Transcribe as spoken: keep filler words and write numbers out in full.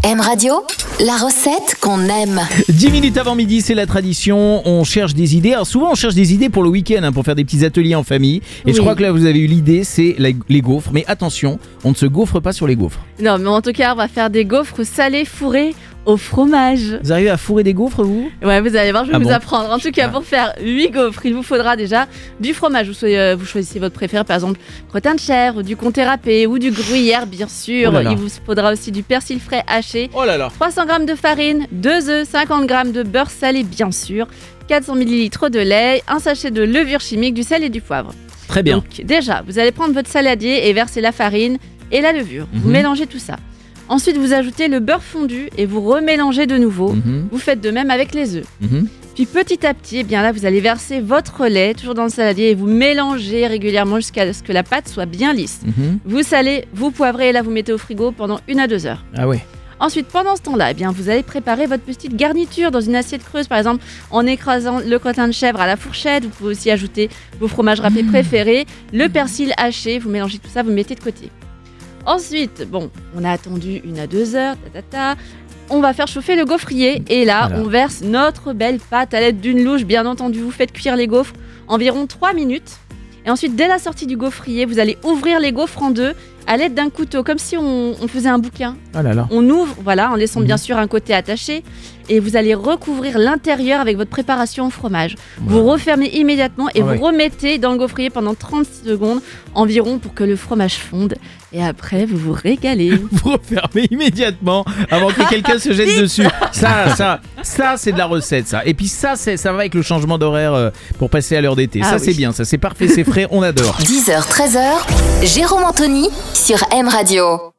M Radio, la recette qu'on aime. dix minutes avant midi, c'est la tradition. On cherche des idées. Alors souvent, on cherche des idées pour le week-end, hein, pour faire des petits ateliers en famille. Et Oui. je crois que là, vous avez eu l'idée, c'est la- les gaufres. Mais attention, on ne se gaufre pas sur les gaufres. Non, mais en tout cas, on va faire des gaufres salées fourrées au fromage. Vous arrivez à fourrer des gaufres, vous ? Ouais, vous allez voir, je vais Ah vous bon apprendre. En tout cas, Ah. pour faire huit gaufres, il vous faudra déjà du fromage. Vous, soyez, euh, vous choisissez votre préféré, par exemple, crottin de chèvre, du comté râpé ou du gruyère, bien sûr. Oh là là. Il vous faudra aussi du persil frais haché, Oh là là. trois cents grammes de farine, deux œufs, cinquante grammes de beurre salé, bien sûr, quatre cents millilitres de lait, un sachet de levure chimique, du sel et du poivre. Très bien. Donc, déjà, vous allez prendre votre saladier et verser la farine et la levure. Vous Mhm. mélangez tout ça. Ensuite, vous ajoutez le beurre fondu et vous remélangez de nouveau. Mhm, Vous faites de même avec les œufs. mhm. Puis petit à petit, eh bien là, vous allez verser votre lait toujours dans le saladier et vous mélangez régulièrement jusqu'à ce que la pâte soit bien lisse. Mhm. Vous salez, vous poivrez et là, vous mettez au frigo pendant une à deux heures. Ah ouais. Ensuite, pendant ce temps-là, eh bien, vous allez préparer votre petite garniture dans une assiette creuse, par exemple en écrasant le crottin de chèvre à la fourchette. Vous pouvez aussi ajouter vos fromages râpés préférés, le persil haché. Vous mélangez tout ça, vous mettez de côté. Ensuite, bon, on a attendu une à deux heures, ta, ta, ta. On va faire chauffer le gaufrier et là, Voilà. on verse notre belle pâte à l'aide d'une louche. Bien entendu, vous faites cuire les gaufres environ trois minutes. Et ensuite, dès la sortie du gaufrier, vous allez ouvrir les gaufres en deux à l'aide d'un couteau, comme si on, on faisait un bouquin. Oh là là. On ouvre, voilà, en laissant Mhm. bien sûr un côté attaché. Et vous allez recouvrir l'intérieur avec votre préparation au fromage. Vous refermez immédiatement et Ah vous ouais. remettez dans le gaufrier pendant trente secondes environ pour que le fromage fonde. Et après, vous vous régalez. Vous refermez immédiatement avant que quelqu'un se jette dessus. Ça, ça, ça, c'est de la recette, ça. Et puis ça, c'est, ça va avec le changement d'horaire euh, pour passer à l'heure d'été. Ah ça, oui. c'est bien. Ça, c'est parfait, c'est frais. On adore. dix heures treize heures, Jérôme Anthony sur M Radio.